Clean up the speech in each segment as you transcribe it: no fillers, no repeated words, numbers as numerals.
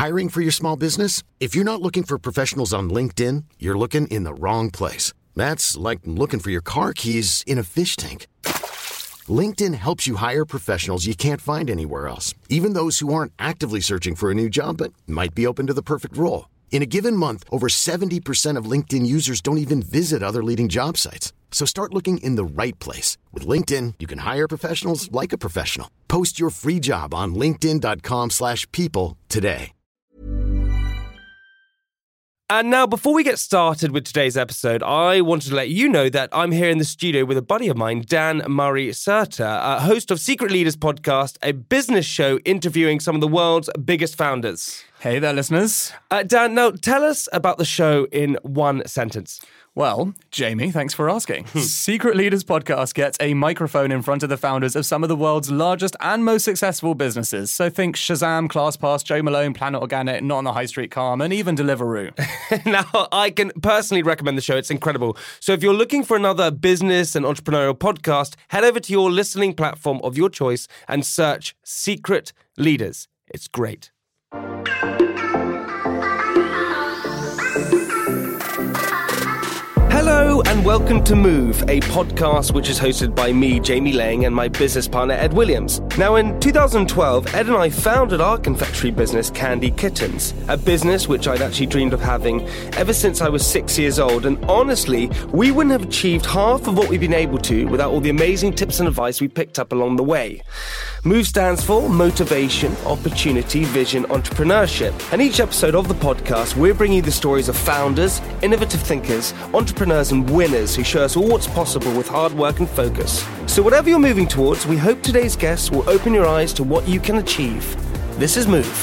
Hiring for your small business? If you're not looking for professionals on LinkedIn, you're looking in the wrong place. That's like looking for your car keys in a fish tank. LinkedIn helps you hire professionals you can't find anywhere else, even those who aren't actively searching for a new job but might be open to the perfect role. In a given month, over 70% of LinkedIn users don't even visit other leading job sites. So start looking in the right place. With LinkedIn, you can hire professionals like a professional. Post your free job on linkedin.com/people today. And now, before we get started with today's episode, I wanted to let you know that I'm here in the studio with a buddy of mine, Dan Murray Serter, host of Secret Leaders Podcast, a business show interviewing some of the world's biggest founders. Hey there, listeners. Dan, now tell us about the show in one sentence. Well, Jamie, thanks for asking. Secret Leaders Podcast gets a microphone in front of the founders of some of the world's largest and most successful businesses. So think Shazam, ClassPass, Joe Malone, Planet Organic, Not on the High Street Calm, and even Deliveroo. Now, I can personally recommend the show. It's incredible. So if you're looking for another business and entrepreneurial podcast, head over to your listening platform of your choice and search Secret Leaders. It's great. Hello and welcome to Move, a podcast which is hosted by me, Jamie Lang, and my business partner, Ed Williams. Now, in 2012, Ed and I founded our confectionery business, Candy Kittens, a business which I'd actually dreamed of having ever since I was 6 years old. And honestly, we wouldn't have achieved half of what we've been able to without all the amazing tips and advice we picked up along the way. Move stands for Motivation, Opportunity, Vision, Entrepreneurship. And each episode of the podcast, we're bringing you the stories of founders, innovative thinkers, entrepreneurs and winners who show us all what's possible with hard work and focus. So whatever you're moving towards, we hope today's guests will open your eyes to what you can achieve. This is Move.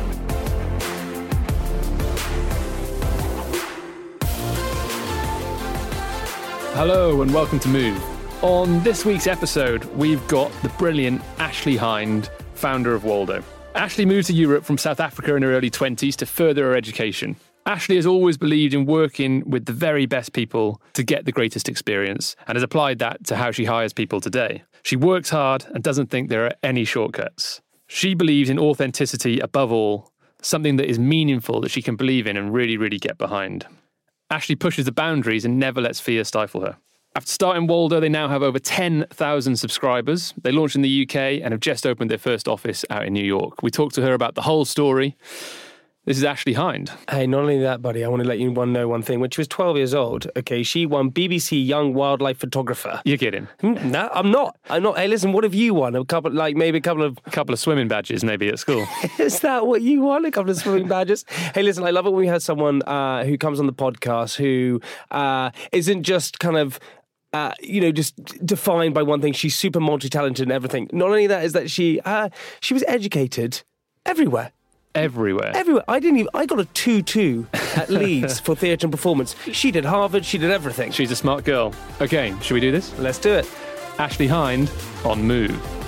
Hello and welcome to Move. On this week's episode, we've got the brilliant Ashley Hind, founder of Waldo. Ashley moved to Europe from South Africa in her early 20s to further her education. Ashley has always believed in working with the very best people to get the greatest experience and has applied that to how she hires people today. She works hard and doesn't think there are any shortcuts. She believes in authenticity above all, something that is meaningful that she can believe in and really, really get behind. Ashley pushes the boundaries and never lets fear stifle her. After starting Waldo, they now have over 10,000 subscribers. They launched in the UK and have just opened their first office out in New York. We talked to her about the whole story. This is Ashley Hind. Hey, not only that, buddy, I want to let you know one thing. When she was 12 years old, okay, she won BBC Young Wildlife Photographer. You're kidding. No, I'm not. Hey, listen, what have you won? A couple of swimming badges, maybe, at school. Is that what you won? A couple of swimming badges? Hey, listen, I love it when we have someone who comes on the podcast who isn't just kind of just defined by one thing. She's super multi-talented and everything. Not only that, is that she was educated everywhere. Everywhere. I got a 2-2 at Leeds for theatre and performance. She did Harvard, she did everything. She's a smart girl. Okay, should we do this? Let's do it. Ashley Hind on Move.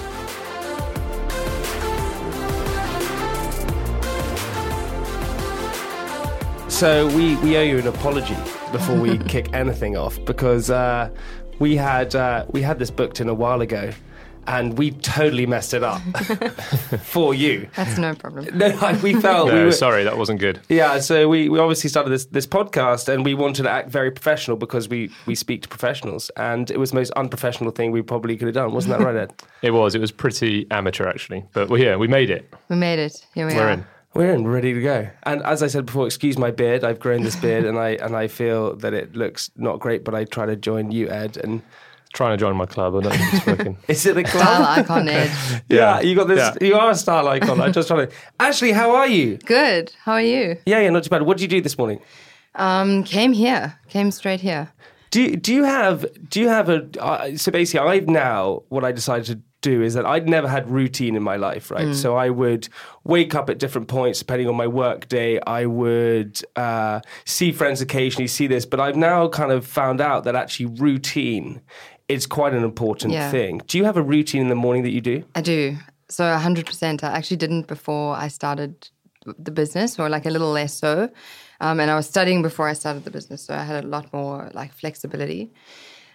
So we owe you an apology before we kick anything off, because we had this booked in a while ago. And we totally messed it up for you. That's no problem. No, we felt... sorry, that wasn't good. Yeah, so we obviously started this podcast and we wanted to act very professional because we speak to professionals. And it was the most unprofessional thing we probably could have done. Wasn't that right, Ed? It was pretty amateur, actually. But we're here. We made it. We made it. Here we are. In. We're in, ready to go. And as I said before, excuse my beard. I've grown this beard and I feel that it looks not great, but I try to join you, Ed, and... Trying to join my club. I don't think it's working. Is it the club? Style icon, Ed. Yeah, you got this. Yeah. You are a style icon. I'm just trying to... Ashley, how are you? Good. How are you? Yeah, not too bad. What did you do this morning? Came straight here. Do you have a... so basically, what I decided to do is that I'd never had routine in my life, right? So I would wake up at different points depending on my work day. I would see friends occasionally, see this, but I've now kind of found out that actually routine is quite an important thing. Do you have a routine in the morning that you do? I do. So 100%. I actually didn't before I started the business, or like a little less so. And I was studying before I started the business, so I had a lot more like flexibility.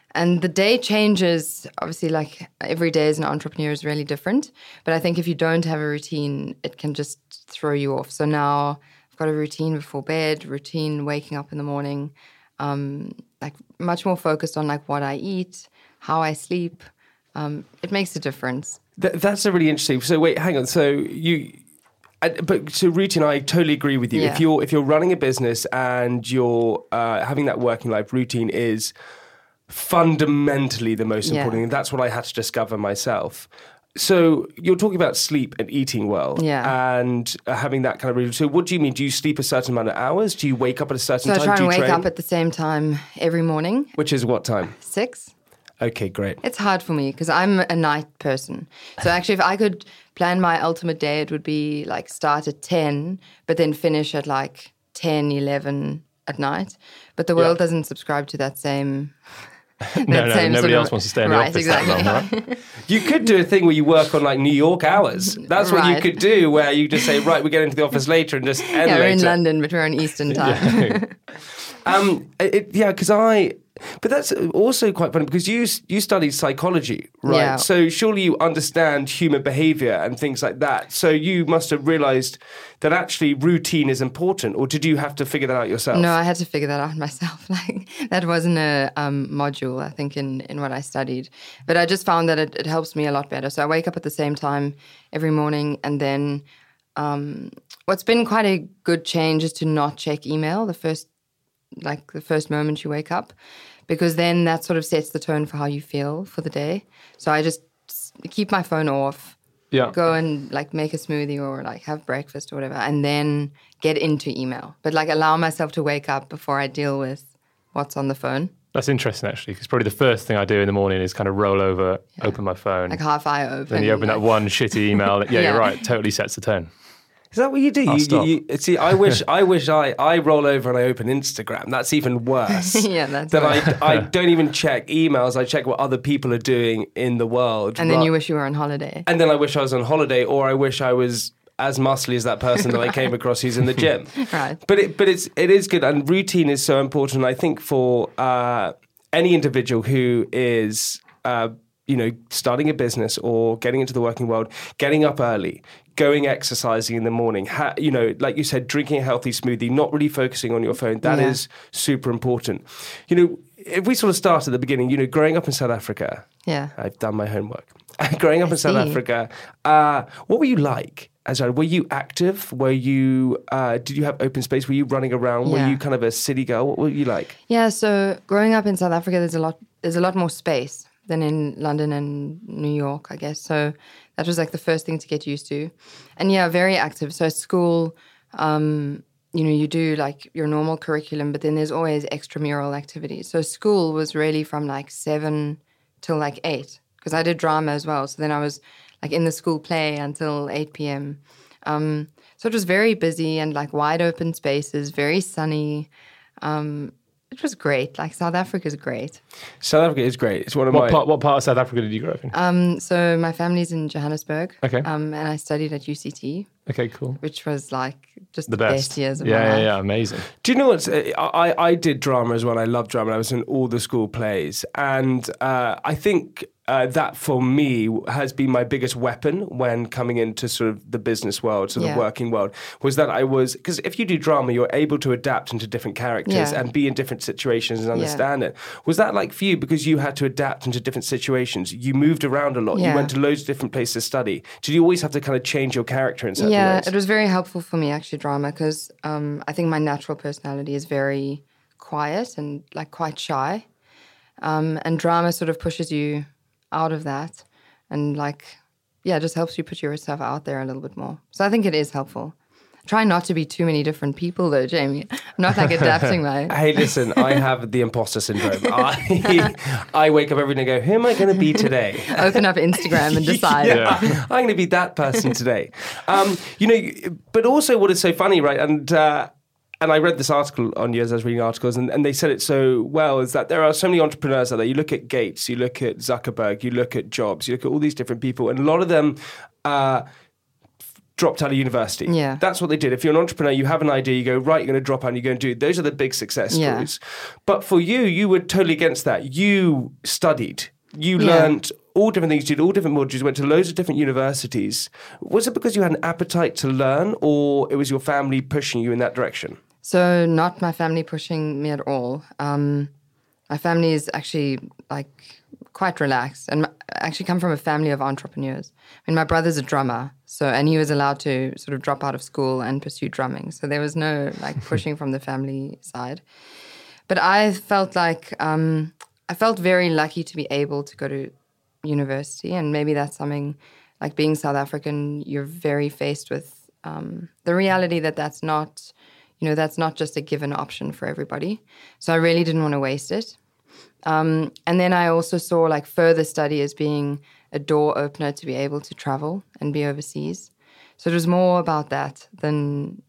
And the day changes, obviously, like every day as an entrepreneur is really different. But I think if you don't have a routine, it can just throw you off. So now I've got a routine before bed, routine waking up in the morning, like much more focused on like what I eat, how I sleep. It makes a difference. That's a really interesting. So wait, hang on. So routine, I totally agree with you. Yeah. If you're running a business and you're having that working life, routine is fundamentally the most important thing. That's what I had to discover myself. So you're talking about sleep and eating well, and having that kind of routine. So what do you mean? Do you sleep a certain amount of hours? Do you wake up at a certain time? So I try do and you wake train? up at the same time every morning. Which is what time? 6. Okay, great. It's hard for me because I'm a night person. So actually, if I could plan my ultimate day, it would be like start at 10, but then finish at like 10, 11 at night. But the world doesn't subscribe to that same... nobody else wants to stay in the office that long, right? You could do a thing where you work on like New York hours. That's what you could do, where you just say, right, we're getting to the office later and just end later. We're in London, but we're on Eastern time. But that's also quite funny because you studied psychology, right? Yeah. So surely you understand human behavior and things like that. So you must have realized that actually routine is important, or did you have to figure that out yourself? No, I had to figure that out myself. Like that wasn't a module, I think, in what I studied. But I just found that it helps me a lot better. So I wake up at the same time every morning, and then what's been quite a good change is to not check email the first moment you wake up, because then that sort of sets the tone for how you feel for the day. So I just keep my phone off, go and like make a smoothie or like have breakfast or whatever, and then get into email. But like allow myself to wake up before I deal with what's on the phone. That's interesting, actually, because probably the first thing I do in the morning is kind of roll over, open my phone. Like half eye open. Then you open that one shitty email. You're right. Totally sets the tone. Is that what you do? You see, I wish I roll over and I open Instagram. That's even worse. That's I don't even check emails. I check what other people are doing in the world. And then you wish you were on holiday. And then I wish I was on holiday, or I wish I was as muscly as that person that I came across who's in the gym. Right. But it is good, and routine is so important. I think for any individual who is starting a business or getting into the working world, getting up early, going exercising in the morning, like you said, drinking a healthy smoothie, not really focusing on your phone, that is super important. If we sort of start at the beginning, growing up in South Africa, I've done my homework. Growing up in South Africa, what were you like? Were you active? Were you? Did you have open space? Were you running around? Yeah. Were you kind of a city girl? What were you like? Yeah, so growing up in South Africa, there's a lot more space than in London and New York, I guess. So that was like the first thing to get used to. And very active. So at school, you do like your normal curriculum, but then there's always extramural activities. So school was really from like 7 till like 8, because I did drama as well. So then I was like in the school play until 8 p.m. So it was very busy and like wide open spaces, very sunny. It was great. Like South Africa is great. South Africa is great. It's one of what part of South Africa did you grow up in? So my family's in Johannesburg. Okay. And I studied at UCT. Okay, cool. Which was like just the best years of my life. Yeah, amazing. Do you know what? I did drama as well. I loved drama. I was in all the school plays. And I think that for me has been my biggest weapon when coming into sort of the business world, sort of working world, was that because if you do drama, you're able to adapt into different characters and be in different situations and understand it. Was that like for you, because you had to adapt into different situations? You moved around a lot. You went to loads of different places to study. Did you always have to kind of change your character in certain ways? Yeah, it was very helpful for me, actually, drama, because I think my natural personality is very quiet and like quite shy. And drama sort of pushes you out of that and just helps you put yourself out there a little bit more. So I think it is helpful. Try not to be too many different people though, Jamie. I'm not like adapting my... Hey, listen, I have the imposter syndrome. I wake up every day and go, who am I going to be today? Open up Instagram and decide. I'm going to be that person today. But also what is so funny, right? And I read this article on you as I was reading articles, and they said it so well, is that there are so many entrepreneurs out there. You look at Gates, you look at Zuckerberg, you look at Jobs, you look at all these different people, and a lot of them dropped out of university. Yeah. That's what they did. If you're an entrepreneur, you have an idea, you go, right, you're going to drop out and you're going to do it. Those are the big success stories. But for you, you were totally against that. You studied. You learned all different things, you did all different modules, you went to loads of different universities. Was it because you had an appetite to learn, or it was your family pushing you in that direction? So not my family pushing me at all. My family is actually quite relaxed, and I actually come from a family of entrepreneurs. I mean, my brother's a drummer, and he was allowed to sort of drop out of school and pursue drumming. So there was no pushing from the family side. But I felt I felt very lucky to be able to go to university, and maybe that's something like being South African, you're very faced with the reality that that's not just a given option for everybody. So I really didn't want to waste it. And then I also saw further study as being a door opener to be able to travel and be overseas. So it was more about that than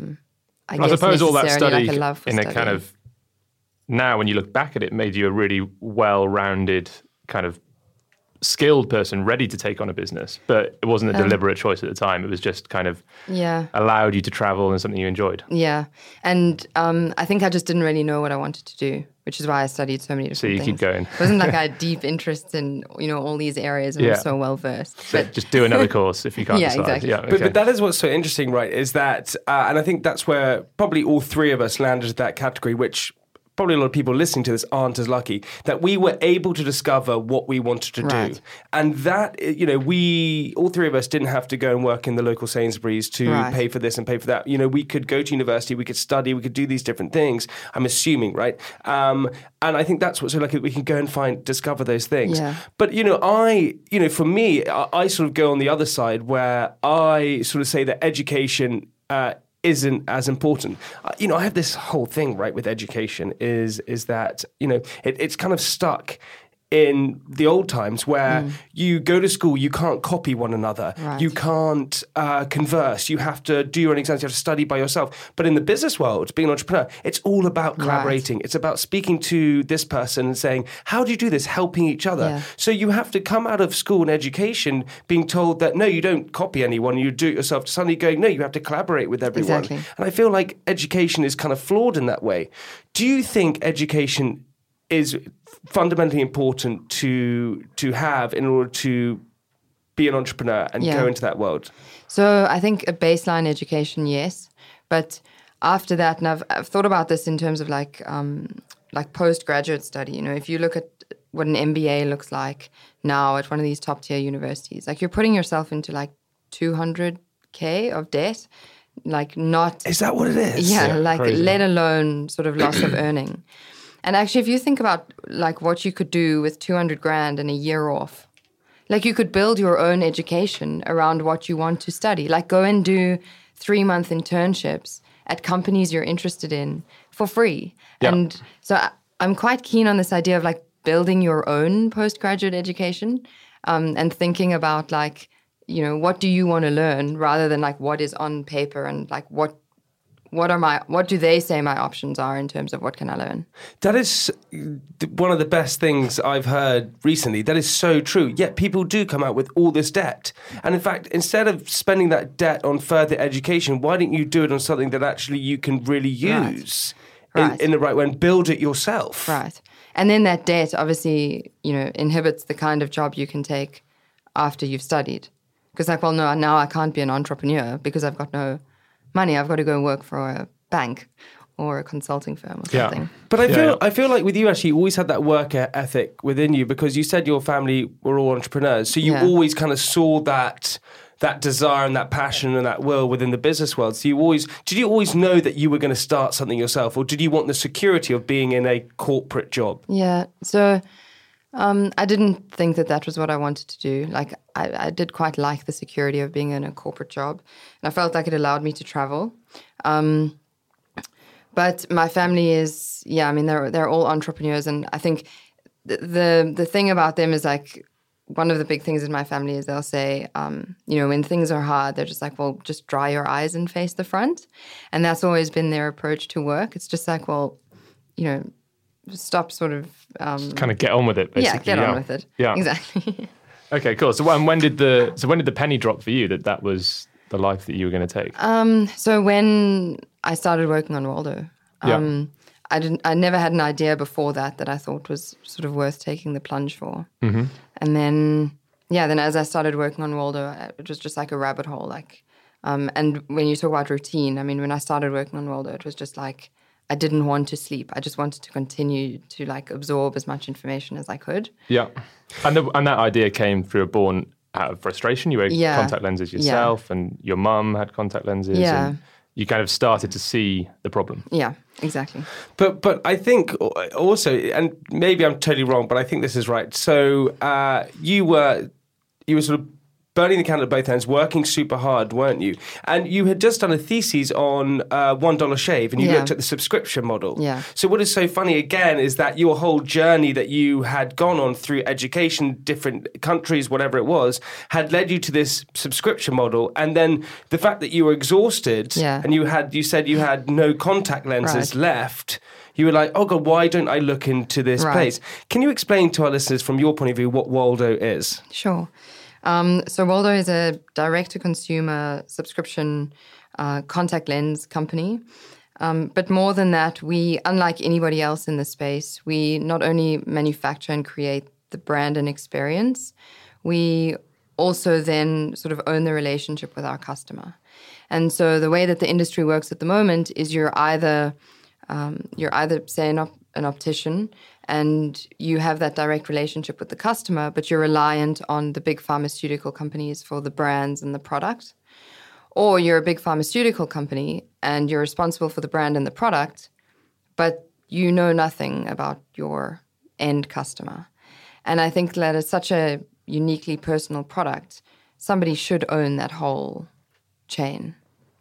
I guess suppose all that study a love for in studying. a kind of, now when you look back at it, made you a really well-rounded kind of skilled person ready to take on a business, but it wasn't a deliberate choice at the time. It was just kind of allowed you to travel and something you enjoyed. Yeah. And I think I just didn't really know what I wanted to do, which is why I studied so many different things. So you keep going. It wasn't like I had deep interest in, all these areas and was so well versed. So just do another course if you can't decide. Exactly. Yeah, okay. But that is what's so interesting, right, is that, and I think that's where probably all three of us landed in that category, which probably a lot of people listening to this aren't as lucky, that we were able to discover what we wanted to do. And that, we, all three of us didn't have to go and work in the local Sainsbury's to pay for this and pay for that. We could go to university, we could study, we could do these different things, I'm assuming, right? And I think that's what's so lucky, that we can go and discover those things. Yeah. But, for me, I sort of go on the other side where I sort of say that education isn't as important. I have this whole thing, right, with education is that, it's kind of stuck in the old times where you go to school, you can't copy one another. Right. You can't converse. You have to do your own exams. You have to study by yourself. But in the business world, being an entrepreneur, it's all about collaborating. Right. It's about speaking to this person and saying, how do you do this? Helping each other. Yeah. So you have to come out of school and education being told that, no, you don't copy anyone. You do it yourself. Suddenly going, no, you have to collaborate with everyone. Exactly. And I feel like education is kind of flawed in that way. Do you think education is fundamentally important to have in order to be an entrepreneur and go into that world? So I think a baseline education, yes. But after that, and I've thought about this in terms of like postgraduate study. If you look at what an MBA looks like now at one of these top tier universities, you're putting yourself into $200K of debt. Is that what it is? Yeah, let alone sort of loss of earning. And actually, if you think about what you could do with 200 grand and a year off, you could build your own education around what you want to study. Go and do 3-month internships at companies you're interested in for free. Yeah. And so I'm quite keen on this idea of building your own postgraduate education and thinking about what do you want to learn rather than what is on paper and what do they say my options are in terms of what can I learn? That is one of the best things I've heard recently. That is so true. Yet people do come out with all this debt. And in fact, instead of spending that debt on further education, why don't you do it on something that actually you can really use in the right way and build it yourself? Right. And then that debt obviously, inhibits the kind of job you can take after you've studied. Because now I can't be an entrepreneur because I've got no money. I've got to go work for a bank or a consulting firm or something. But I feel like with you actually, you always had that work ethic within you because you said your family were all entrepreneurs. So you always kind of saw that desire and that passion and that will within the business world. So did you always know that you were going to start something yourself, or did you want the security of being in a corporate job? Yeah. So I didn't think that was what I wanted to do. I did quite like the security of being in a corporate job, and I felt like it allowed me to travel. But my family is, they're all entrepreneurs, and I think the thing about them is one of the big things in my family is they'll say, when things are hard, they're just well, just dry your eyes and face the front, and that's always been their approach to work. It's just stop sort of... kind of get on with it, basically. Yeah, get on with it. Yeah. Exactly. Okay, cool. So when did the penny drop for you that the life that you were going to take? So when I started working on Waldo, I never had an idea before that I thought was sort of worth taking the plunge for. Mm-hmm. And then as I started working on Waldo, it was just like a rabbit hole. Like, and when you talk about routine, I mean, when I started working on Waldo, it was just like I didn't want to sleep. I just wanted to continue to like absorb as much information as I could. Yeah, and that idea came through born out of frustration. You wear contact lenses yourself, and your mum had contact lenses. Yeah. And you kind of started to see the problem. Yeah, exactly. But I think also, and maybe I'm totally wrong, but I think this is right. So you were sort of burning the candle at both ends, working super hard, weren't you? And you had just done a thesis on $1 shave, and you looked at the subscription model. Yeah. So what is so funny, again, is that your whole journey that you had gone on through education, different countries, whatever it was, had led you to this subscription model. And then the fact that you were exhausted, and you said you had no contact lenses left, you were like, oh God, why don't I look into this place? Can you explain to our listeners from your point of view what Waldo is? Sure. So Waldo is a direct-to-consumer subscription contact lens company. But more than that, we, unlike anybody else in the space, we not only manufacture and create the brand and experience, we also then sort of own the relationship with our customer. And so the way that the industry works at the moment is you're either say an optician, and you have that direct relationship with the customer, but you're reliant on the big pharmaceutical companies for the brands and the product. Or you're a big pharmaceutical company and you're responsible for the brand and the product, but you know nothing about your end customer. And I think that it's such a uniquely personal product, somebody should own that whole chain.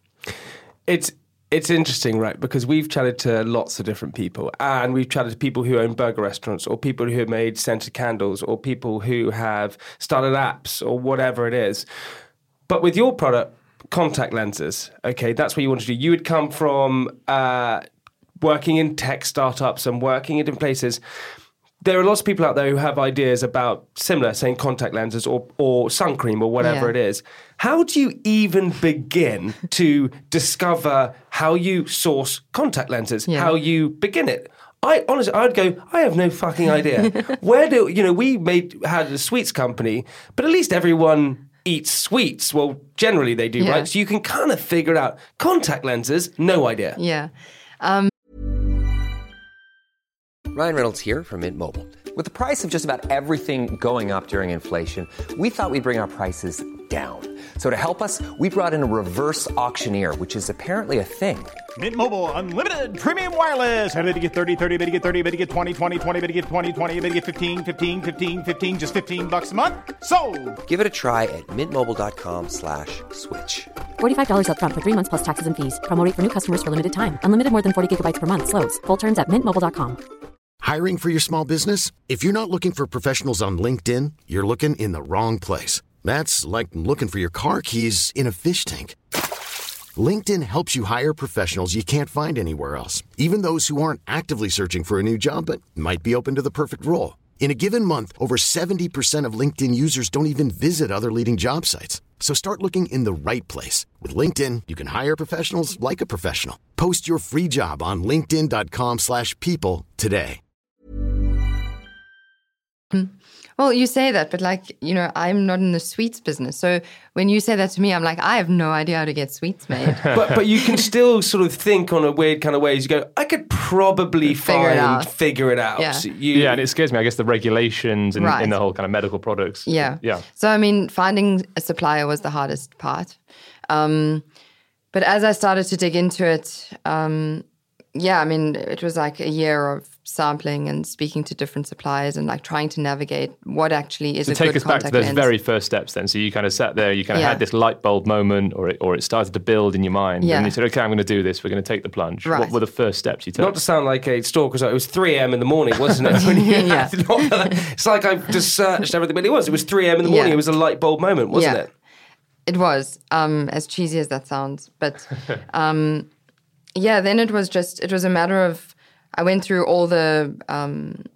It's interesting, right? Because we've chatted to lots of different people, and we've chatted to people who own burger restaurants, or people who have made scented candles, or people who have started apps, or whatever it is. But with your product, contact lenses, okay, that's what you want to do. You would come from working in tech startups and working in different places. There are lots of people out there who have ideas about similar, saying contact lenses or sun cream or whatever it is. How do you even begin to discover how you source contact lenses, how you begin it? I'd go, I have no fucking idea. We had a sweets company, but at least everyone eats sweets. Well, generally they do, right? So you can kind of figure it out. Contact lenses, no idea. Yeah. Ryan Reynolds here from Mint Mobile. With the price of just about everything going up during inflation, we thought we'd bring our prices down. So to help us, we brought in a reverse auctioneer, which is apparently a thing. Mint Mobile Unlimited Premium Wireless. How to get 30, 30, bit to get 30, bit to get 20, 20, 20, bit to get 20, 20, bit to get 15, 15, 15, 15, just $15 a month? Sold! Give it a try at mintmobile.com/switch. $45 up front for 3 months plus taxes and fees. Promo rate for new customers for limited time. Unlimited more than 40 gigabytes per month. Slows full terms at mintmobile.com. Hiring for your small business? If you're not looking for professionals on LinkedIn, you're looking in the wrong place. That's like looking for your car keys in a fish tank. LinkedIn helps you hire professionals you can't find anywhere else, even those who aren't actively searching for a new job but might be open to the perfect role. In a given month, over 70% of LinkedIn users don't even visit other leading job sites. So start looking in the right place. With LinkedIn, you can hire professionals like a professional. Post your free job on linkedin.com/people today. Well, you say that, but I'm not in the sweets business. So when you say that to me, I'm like, I have no idea how to get sweets made. but you can still sort of think on a weird kind of ways. You go, I could probably figure it out. Yeah. And it scares me, I guess, the regulations and in the whole kind of medical products. Yeah. So, finding a supplier was the hardest part. But as I started to dig into it, it was like a year of sampling and speaking to different suppliers and trying to navigate what actually is a good contact lens. So take us back to those very first steps then. So you kind of sat there, you kind of had this light bulb moment or it started to build in your mind. And you said, okay, I'm going to do this. We're going to take the plunge. Right. What were the first steps you took? Not to sound like a stalker, it was 3 a.m. in the morning, wasn't it? It's like I've just searched everything, but it was 3 a.m. in the morning. Yeah. It was a light bulb moment, wasn't it? It was, as cheesy as that sounds. But then it was a matter of, I went through all the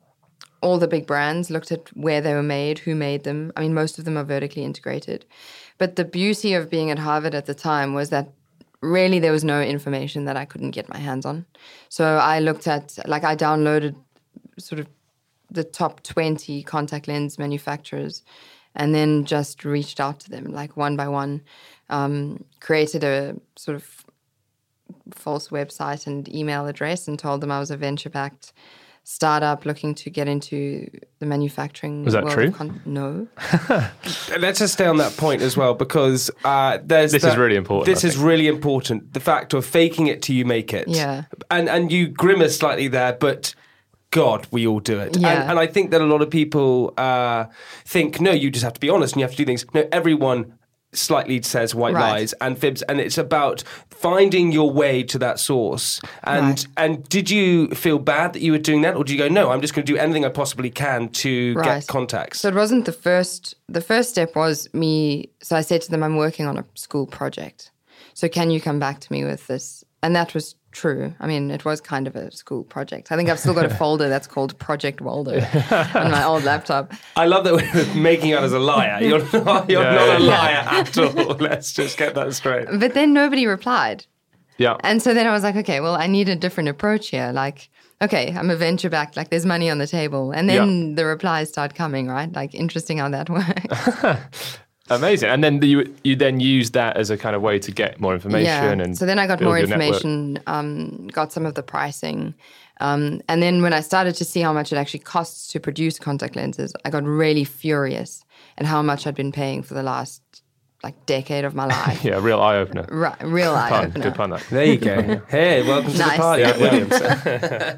big brands, looked at where they were made, who made them. I mean, most of them are vertically integrated. But the beauty of being at Harvard at the time was that really there was no information that I couldn't get my hands on. So I looked at, like I downloaded sort of the top 20 contact lens manufacturers and then just reached out to them like one by one, created a sort of false website and email address and told them I was a venture-backed startup looking to get into the manufacturing world. Was that true? No. Let's just stay on that point as well, because This is really important. This is really important. The fact of faking it till you make it. Yeah. And you grimace slightly there, but God, we all do it. Yeah. And I think that a lot of people think, no, you just have to be honest and you have to do things. No, everyone slightly says white lies and fibs, and it's about finding your way to that source. And did you feel bad that you were doing that, or did you go, no, I'm just going to do anything I possibly can to get contacts? So it wasn't the first step was me. So I said to them, I'm working on a school project. So can you come back to me with this? And that was true. I mean, it was kind of a school project. I think I've still got a folder that's called Project Waldo on my old laptop. I love that we're making out as a liar. You're not a liar at all. Let's just get that straight. But then nobody replied. Yeah. And so then I was like, okay, well, I need a different approach here. Like, okay, I'm a venture backed, like there's money on the table. And then the replies start coming, right? Like, interesting how that works. Amazing. And then you then use that as a kind of way to get more information. Yeah. And so then I got build more your information, got some of the pricing. And then when I started to see how much it actually costs to produce contact lenses, I got really furious at how much I'd been paying for the last decade of my life. Yeah, real eye-opener. Right, real eye-opener. Good pun, that. There you go. Hey, welcome to the party, Williams.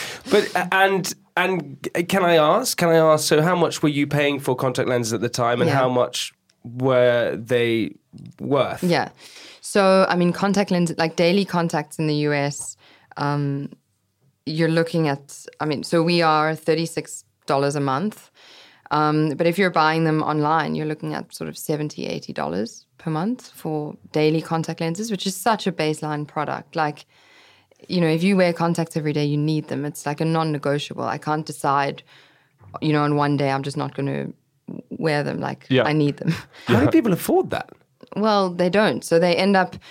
But and can I ask? So, how much were you paying for contact lenses at the time, and how much were they worth? Yeah. So, I mean, contact lenses, like daily contacts in the US, you're looking at. I mean, so we are $36 a month. But if you're buying them online, you're looking at sort of $70, $80 per month for daily contact lenses, which is such a baseline product. Like, you know, if you wear contacts every day, you need them. It's like a non-negotiable. I can't decide, you know, on one day I'm just not going to wear them. Like, I need them. How do people afford that? Well, they don't. So they end up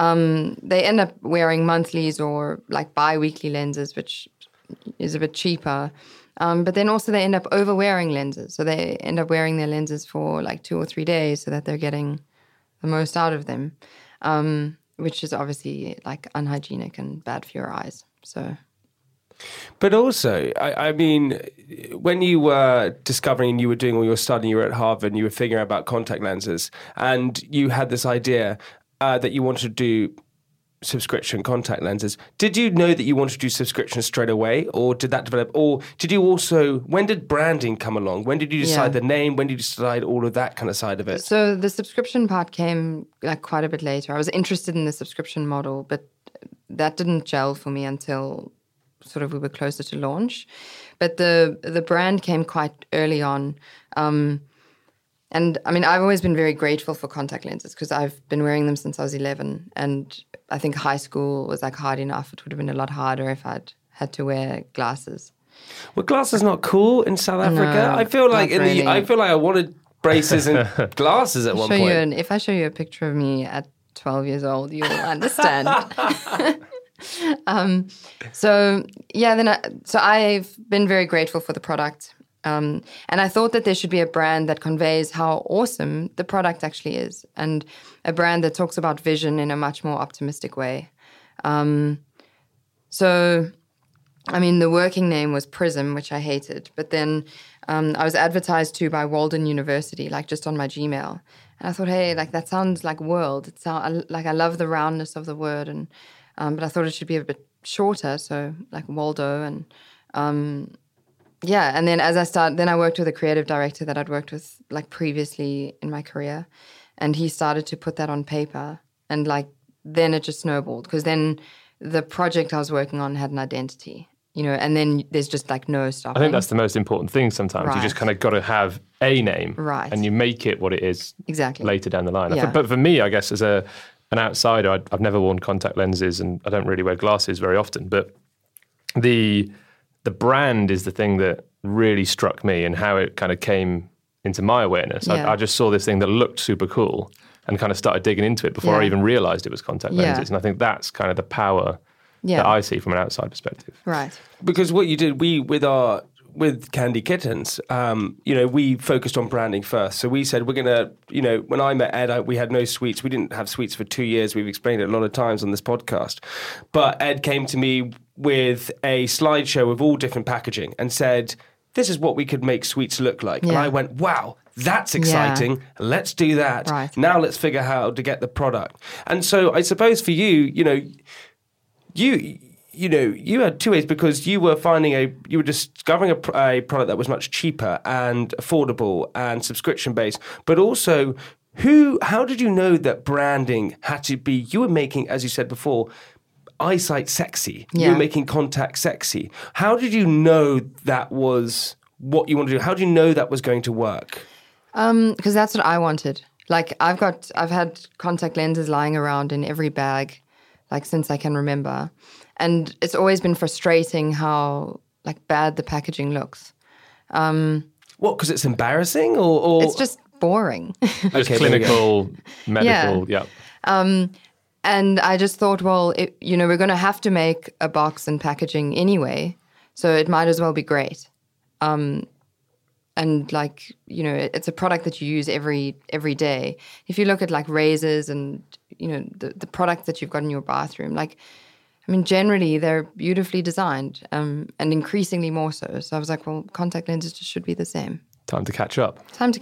wearing monthlies or like bi-weekly lenses, which is a bit cheaper. But then also they end up over-wearing lenses. So they end up wearing their lenses for like 2 or 3 days so that they're getting the most out of them, which is obviously like unhygienic and bad for your eyes. So, but also, I mean, when you were discovering, you were doing all your studying, you were at Harvard and you were figuring out about contact lenses, and you had this idea that you wanted to do subscription contact lenses. Did you know that you wanted to do subscription straight away, or did that develop? Or did you also, when did branding come along? When did you decide the name? When did you decide all of that kind of side of it? So the subscription part came like quite a bit later. I was interested in the subscription model, but that didn't gel for me until sort of we were closer to launch. But the brand came quite early on. And I mean, I've always been very grateful for contact lenses because I've been wearing them since I was 11. And I think high school was like hard enough. It would have been a lot harder if I'd had to wear glasses. Were glasses not cool in South Africa? No, I feel like really. I feel like I wanted braces and glasses at one point. If I show you a picture of me at 12 years old, you'll understand. So I've been very grateful for the product. And I thought that there should be a brand that conveys how awesome the product actually is, and a brand that talks about vision in a much more optimistic way. So, I mean, the working name was Prism, which I hated. But then I was advertised to by Walden University, like just on my Gmail. And I thought, hey, like that sounds like world. Like I love the roundness of the word, and but I thought it should be a bit shorter, so like Waldo and. Yeah, and then then I worked with a creative director that I'd worked with like previously in my career, and he started to put that on paper, and like then it just snowballed because then the project I was working on had an identity, you know, and then there's just like no stopping. I think that's the most important thing sometimes. Right. You just kind of got to have a name, right, and you make it what it is exactly later down the line. Yeah. But for me, I guess as an outsider, I've never worn contact lenses and I don't really wear glasses very often, but the brand is the thing that really struck me, and how it kind of came into my awareness. Yeah. I just saw this thing that looked super cool and kind of started digging into it before I even realized it was contact lenses. And I think that's kind of the power that I see from an outside perspective. Right. Because what you did, with Candy Kittens, we focused on branding first. So we said, we're going to, when I met Ed, we had no sweets. We didn't have sweets for 2 years. We've explained it a lot of times on this podcast. But Ed came to me with a slideshow of all different packaging and said, this is what we could make sweets look like. Yeah. And I went, wow, that's exciting. Yeah. Let's do that. Right. Now let's figure out how to get the product. And so I suppose for you, you had two ways, because you were discovering a product that was much cheaper and affordable and subscription based, but also how did you know that branding had to be, you were making, as you said before, eyesight sexy. Yeah. You were making contact sexy. How did you know that was what you wanted to do? How did you know that was going to work? Because that's what I wanted. Like I've had contact lenses lying around in every bag, like since I can remember. And it's always been frustrating how like bad the packaging looks. What? Because it's embarrassing, or it's just boring. Just clinical, medical, yeah. And I just thought, well, we're going to have to make a box and packaging anyway, so it might as well be great. And it's a product that you use every day. If you look at like razors and the products that you've got in your bathroom, generally they're beautifully designed, and increasingly more so. So I was like, well, contact lenses just should be the same. Time to catch up.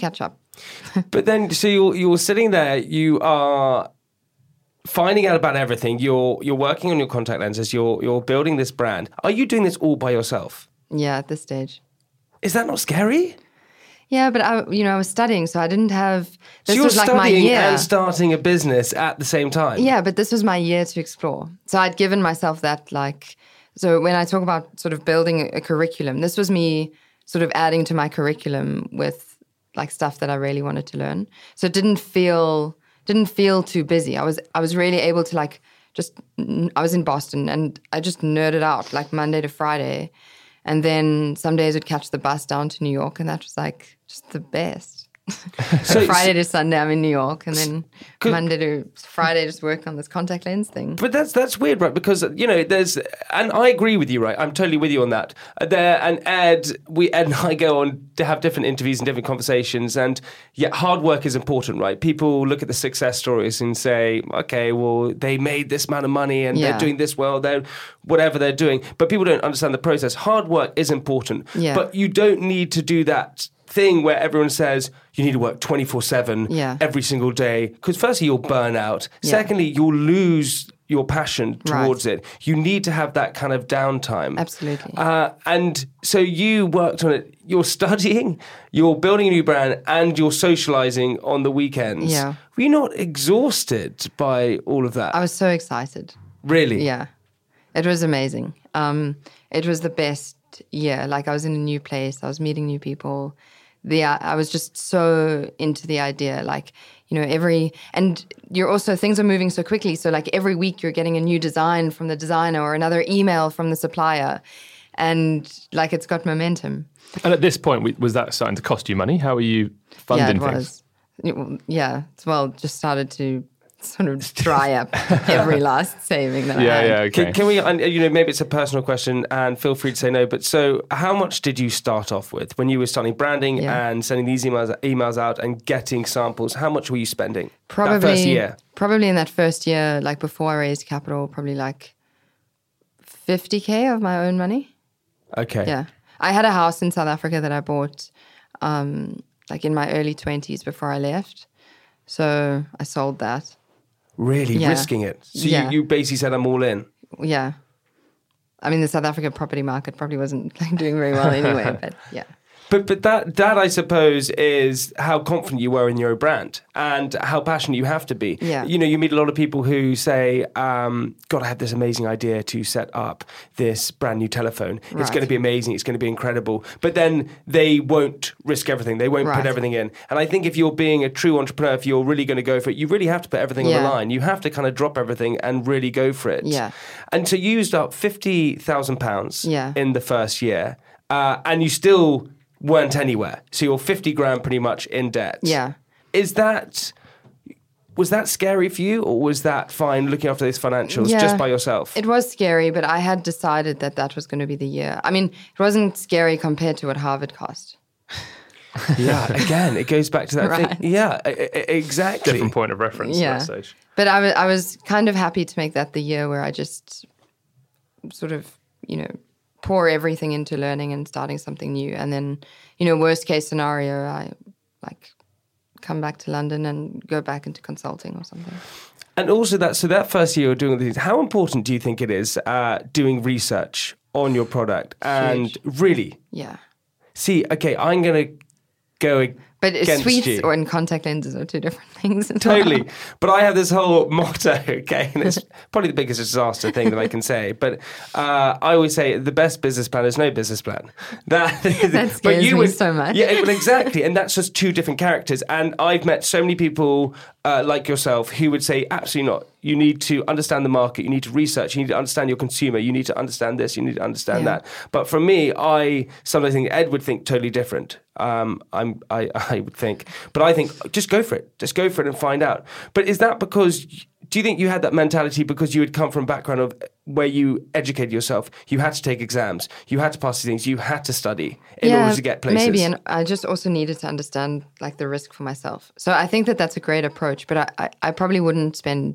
But then, so you're sitting there, you are finding out about everything. You're working on your contact lenses. You're building this brand. Are you doing this all by yourself? Yeah, at this stage. Is that not scary? Yeah, but I was studying, so I didn't have. This so you're was like my studying year. And starting a business at the same time. Yeah, but this was my year to explore. So I'd given myself that So when I talk about sort of building a curriculum, this was me sort of adding to my curriculum with like stuff that I really wanted to learn. So it didn't feel too busy. I was really able to I was in Boston and I just nerded out like Monday to Friday. And then some days I'd catch the bus down to New York, and that was like just the best. So Friday to Sunday I'm in New York, and then Monday to Friday just work on this contact lens thing. But that's weird, right? Because there's, and I agree with you, right? I'm totally with you on that. Ed and I go on to have different interviews and different conversations, and hard work is important, right? People look at the success stories and say, okay, well, they made this amount of money and they're doing this well, they're whatever they're doing, but people don't understand the process. Hard work is important, but you don't need to do that thing where everyone says you need to work 24/7 every single day, because firstly you'll burn out, secondly you'll lose your passion towards it. You need to have that kind of downtime. Absolutely. And so you worked on it. You're studying, you're building a new brand, and you're socializing on the weekends. Yeah. Were you not exhausted by all of that? I was so excited. Really? Yeah. It was amazing. It was the best year. Like I was in a new place. I was meeting new people. I was just so into the idea, and you're also, things are moving so quickly. So like every week you're getting a new design from the designer or another email from the supplier, and like it's got momentum. And at this point, was that starting to cost you money? How were you funding things? Well, just started to sort of dry up every last saving that I had. Yeah, okay. Can we, maybe it's a personal question and feel free to say no, but so how much did you start off with when you were starting branding and sending these emails out and getting samples? How much were you spending that first year? Probably in that first year, like before I raised capital, probably like 50K of my own money. Okay. Yeah. I had a house in South Africa that I bought like in my early 20s before I left. So I sold that. Really? Risking it? So you basically said, I'm all in? Yeah. I mean, the South African property market probably wasn't doing very well anyway, but yeah. But that I suppose is how confident you were in your brand and how passionate you have to be. Yeah. You meet a lot of people who say, God, I had this amazing idea to set up this brand new telephone. It's going to be amazing. It's going to be incredible. But then they won't risk everything. They won't put everything in. And I think if you're being a true entrepreneur, if you're really going to go for it, you really have to put everything on the line. You have to kind of drop everything and really go for it. Yeah. And so you used up £50,000 in the first year, and you still weren't anywhere. So you're 50 grand pretty much in debt. Yeah. Was that scary for you, or was that fine looking after those financials just by yourself? It was scary, but I had decided that was going to be the year. I mean, it wasn't scary compared to what Harvard cost. Yeah, again, it goes back to that Right. thing. Yeah, exactly. Different point of reference at that stage. But I was kind of happy to make that the year where I just sort of, pour everything into learning and starting something new. And then, worst case scenario, I come back to London and go back into consulting or something. And also that first year you're doing all these, how important do you think it is doing research on your product? And Huge. really? Yeah. See, okay, I'm going to go But against sweets you. or in contact lenses are two different things. as Totally. well. But I have this whole motto, okay, and it's probably the biggest disaster thing that I can say. But I always say the best business plan is no business plan. That scares me so much. Yeah, well, exactly. And that's just two different characters. And I've met so many people like yourself who would say, absolutely not. You need to understand the market. You need to research. You need to understand your consumer. You need to understand this. You need to understand that. But for me, I sometimes think Ed would think totally different. I would think. But I think, just go for it. Just go for it and find out. But is that because, do you think you had that mentality because you had come from a background of where you educated yourself? You had to take exams. You had to pass these things. You had to study in order to get places. Maybe. And I just also needed to understand the risk for myself. So I think that's a great approach. But I probably wouldn't spend,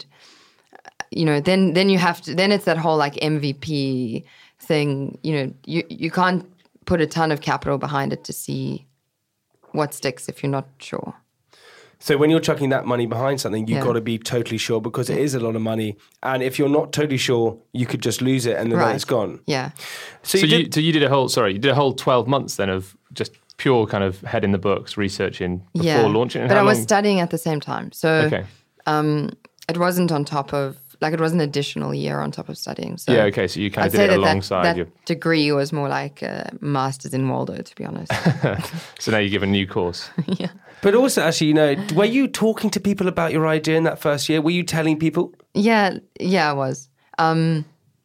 then you have to, then it's that whole MVP thing. You can't put a ton of capital behind it to see what sticks if you're not sure. So when you're chucking that money behind something, you've got to be totally sure, because it is a lot of money. And if you're not totally sure, you could just lose it and then it's gone. Yeah. So you did a whole 12 months then of just pure kind of head in the books, researching before launching? And but I was studying at the same time. So it wasn't on top of, it was an additional year on top of studying. So so you kind of did it alongside that degree was more like a master's in Waldo, to be honest. So now you give a new course. Yeah. But also, actually, were you talking to people about your idea in that first year? Were you telling people? Yeah, I was. I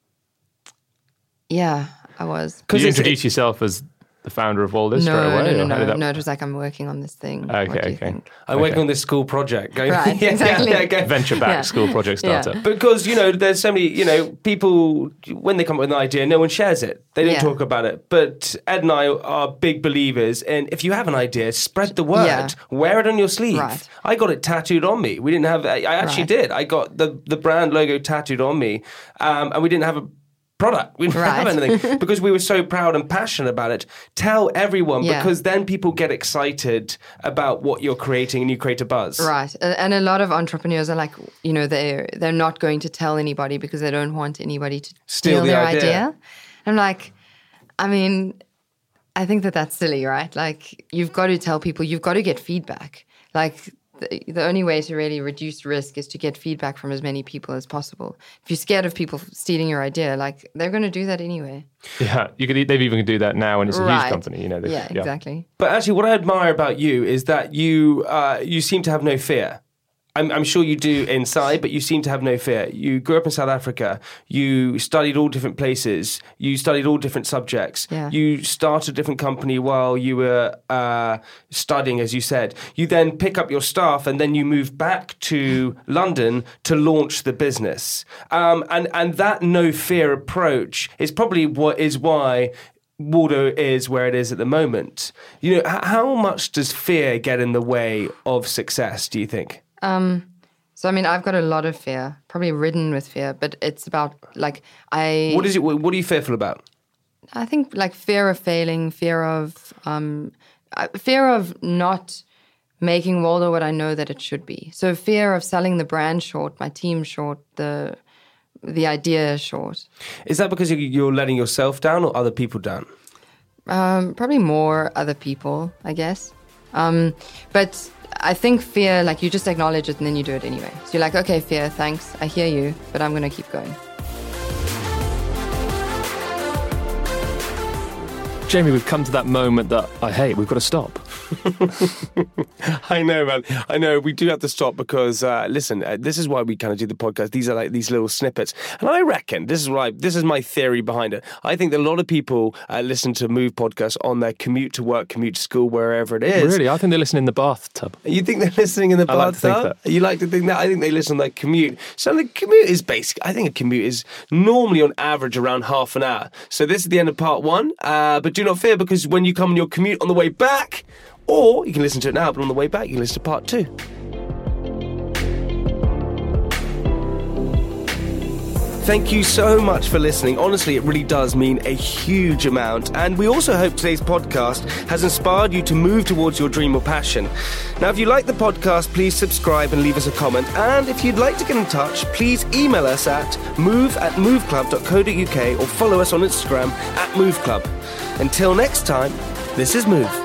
was. Did you introduce yourself as the founder of Waldo straight away? No, it was I'm working on this thing. Okay. I'm working on this school project. Right, exactly. Venture-backed school project startup. Yeah. Because, there's so many, people, when they come up with an idea, no one shares it. They don't talk about it. But Ed and I are big believers in, if you have an idea, spread the word. Yeah. Wear it on your sleeve. Right. I got it tattooed on me. We didn't have, I actually did. I got the brand logo tattooed on me. And we didn't have a product. We didn't have anything because we were so proud and passionate about it. Tell everyone, because then people get excited about what you're creating and you create a buzz. Right. And a lot of entrepreneurs are they're not going to tell anybody because they don't want anybody to steal their idea. I'm I think that's silly, right? You've got to tell people, you've got to get feedback. The only way to really reduce risk is to get feedback from as many people as possible. If you're scared of people stealing your idea, they're going to do that anyway. Yeah, they've even do that now, and it's a huge company. Exactly. But actually, what I admire about you is that you seem to have no fear. I'm sure you do inside, but you seem to have no fear. You grew up in South Africa. You studied all different places. You studied all different subjects. Yeah. You started a different company while you were studying, as you said. You then pick up your staff and then you move back to London to launch the business. And that no fear approach is probably why Waldo is where it is at the moment. How much does fear get in the way of success, do you think? I've got a lot of fear, probably ridden with fear, but it's about What is it? What are you fearful about? I think fear of failing, fear of not making Waldo what I know that it should be. So fear of selling the brand short, my team short, the idea short. Is that because you're letting yourself down or other people down? Probably more other people, I guess. But I think fear, you just acknowledge it and then you do it anyway. So you're okay, fear, thanks, I hear you, but I'm going to keep going. Jamie, we've come to that moment that I hate. We've got to stop. I know, man. I know. We do have to stop because, listen, this is why we kind of do the podcast. These are like these little snippets. And I reckon, this is my theory behind it. I think that a lot of people listen to Move podcasts on their commute to work, commute to school, wherever it is. Really? I think they listen in the bathtub. You think they're listening in the bathtub? I like to think that. You like to think that? I think they listen on their commute. So the commute is basic. I think a commute is normally on average around half an hour. So this is the end of part one. But do not fear, because when you come on your commute on the way back, or you can listen to it now, but on the way back you can listen to part two. Thank you so much for listening. Honestly, it really does mean a huge amount. And we also hope today's podcast has inspired you to move towards your dream or passion. Now, if you like the podcast, please subscribe and leave us a comment. And if you'd like to get in touch, please email us at move@moveclub.co.uk or follow us on Instagram @moveclub. Until next time, this is Move.